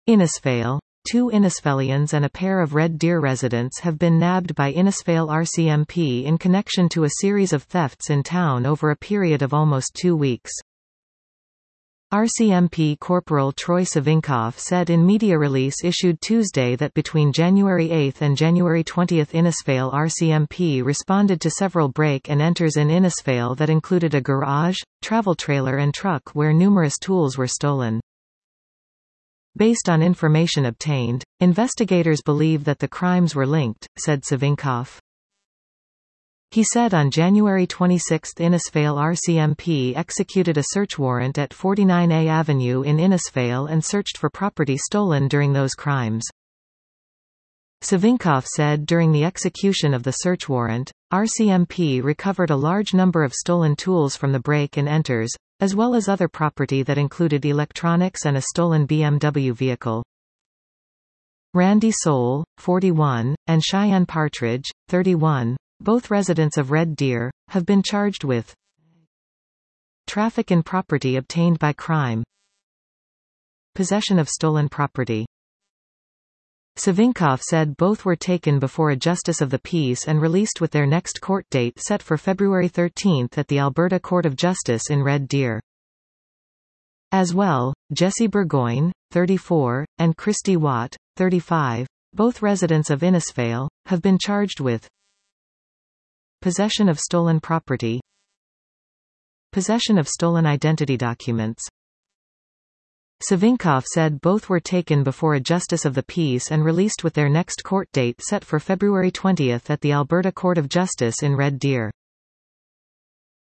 Innisfail. 2 Innisfailians and a pair of Red Deer residents have been nabbed by Innisfail RCMP in connection to a series of thefts in town over a period of almost 2 weeks. RCMP Corporal Troy Savinkov said in media release issued Tuesday that between January 8 and January 20 Innisfail RCMP responded to several break-and-enters in Innisfail that included a garage, travel trailer and truck where numerous tools were stolen. Based on information obtained, investigators believe that the crimes were linked, said Savinkov. He said on January 26 Innisfail RCMP executed a search warrant at 49A Avenue in Innisfail and searched for property stolen during those crimes. Savinkov said during the execution of the search warrant, RCMP recovered a large number of stolen tools from the break-and-enters, as well as other property that included electronics and a stolen BMW vehicle. Randy Soule, 41, and Cheyenne Partridge, 31, both residents of Red Deer, have been charged with traffic in property obtained by crime, possession of stolen property. Savinkov said both were taken before a justice of the peace and released with their next court date set for February 13 at the Alberta Court of Justice in Red Deer. As well, Jesse Burgoyne, 34, and Christy Watt, 35, both residents of Innisfail, have been charged with possession of stolen property, possession of stolen identity documents. Savinkov said both were taken before a justice of the peace and released with their next court date set for February 20 at the Alberta Court of Justice in Red Deer.